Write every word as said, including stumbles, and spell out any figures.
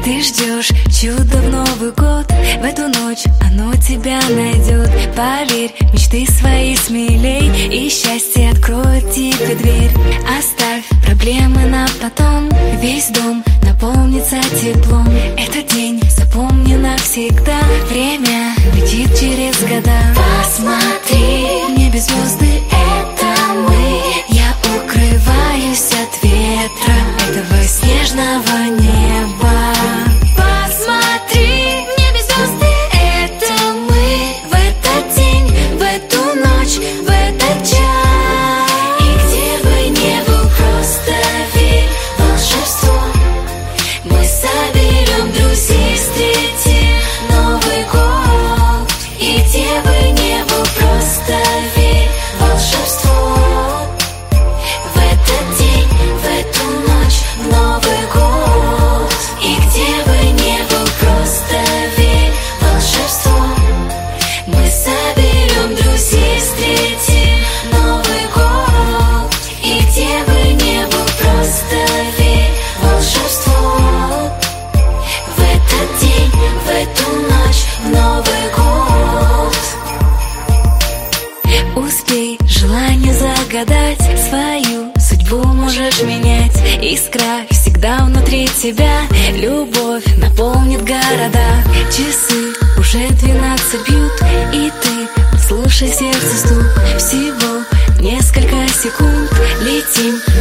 Ты ждешь чудо в Новый год, в эту ночь оно тебя найдет. Поверь, мечты свои смелей, и счастье откроет тебе дверь. Оставь проблемы на потом, весь дом наполнится теплом. Этот день запомни навсегда, время летит через года. Посмотри, в небе звезды, это мы. Я укрываюсь от ветра этого снежного неба. Посмотри, в небе звезды, это мы. В этот день, в эту ночь, в этот час. И где бы ни был, просто верь в волшебство. Мы соберем друзей, встретим Новый год. И где бы ни был, просто верь в волшебство. В этот день, в эту ночь, в Новый год. И где бы ни был, просто верь в волшебство. Мы соберем друзей, встретим Новый год. И где бы ни был, просто верь в волшебство. В этот день, в эту ночь, в Новый год. Успей желание загадать, свою судьбу можешь менять. Искра всегда внутри тебя, любовь наполнит города. Часы уже двенадцать бьют, и ты слушай сердце стук. Всего несколько секунд, летим